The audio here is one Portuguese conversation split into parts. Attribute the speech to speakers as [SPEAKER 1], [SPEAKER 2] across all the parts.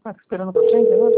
[SPEAKER 1] Tá esperando pra gente agora?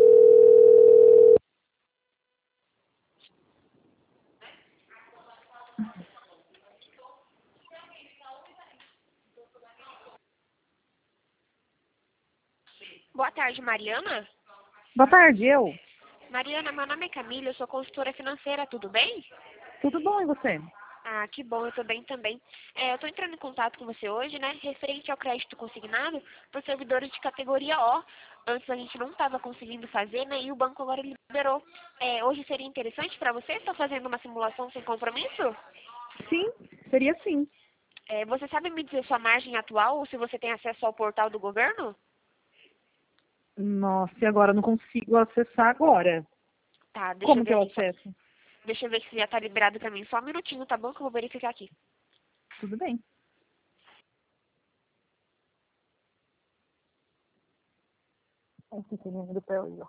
[SPEAKER 2] Boa tarde, Mariana.
[SPEAKER 1] Boa tarde, eu.
[SPEAKER 2] Mariana, meu nome é Camila, eu sou consultora financeira, tudo bem?
[SPEAKER 1] Tudo bom, e você?
[SPEAKER 2] Ah, que bom, eu tô bem também. Eu tô entrando em contato com você hoje, né, referente ao crédito consignado por servidores de categoria O. Antes a gente não estava conseguindo fazer, né, e o banco agora liberou. Hoje seria interessante para você estar fazendo uma simulação sem compromisso?
[SPEAKER 1] Sim, seria sim.
[SPEAKER 2] Você sabe me dizer sua margem atual ou se você tem acesso ao portal do governo?
[SPEAKER 1] Nossa, e agora eu não consigo acessar agora.
[SPEAKER 2] Tá, deixa eu
[SPEAKER 1] Como
[SPEAKER 2] ver
[SPEAKER 1] que eu
[SPEAKER 2] aqui.
[SPEAKER 1] acesso?
[SPEAKER 2] Deixa eu ver se já tá liberado pra mim. Só um minutinho, tá bom? Que eu vou verificar aqui.
[SPEAKER 1] Tudo bem. Esse pequenininho do pé aí, ó.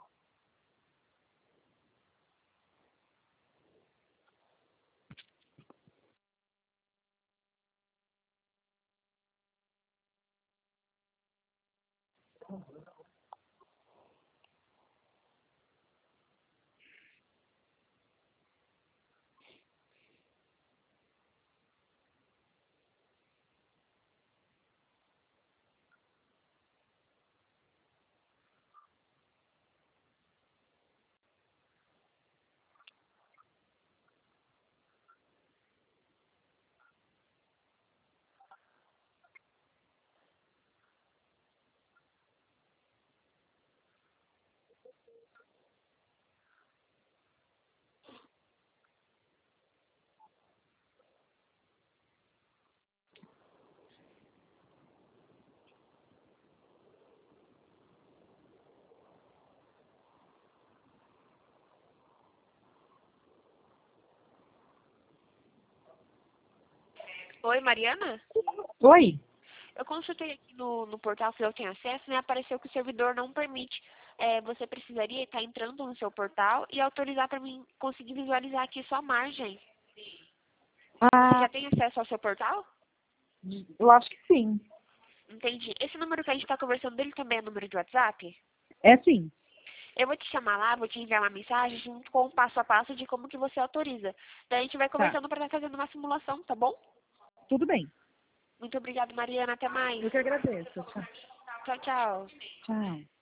[SPEAKER 2] Oi, Mariana?
[SPEAKER 1] Oi?
[SPEAKER 2] Eu consultei aqui no portal que eu tenho acesso, né? Apareceu que o servidor não permite. Você precisaria estar entrando no seu portal e autorizar para mim conseguir visualizar aqui sua margem. Você
[SPEAKER 1] Ah,
[SPEAKER 2] já tem acesso ao seu portal?
[SPEAKER 1] eu acho que sim.
[SPEAKER 2] Entendi. Esse número que a gente está conversando dele também é número de WhatsApp?
[SPEAKER 1] É sim.
[SPEAKER 2] Eu vou te chamar lá, vou te enviar uma mensagem junto com o passo a passo de como que você autoriza. Daí a gente vai
[SPEAKER 1] Tá.
[SPEAKER 2] conversando para estar fazendo uma simulação, tá bom?
[SPEAKER 1] Tudo bem.
[SPEAKER 2] Muito obrigada, Mariana. Até mais.
[SPEAKER 1] Eu que agradeço. Tchau.
[SPEAKER 2] Tchau, tchau.
[SPEAKER 1] Tchau.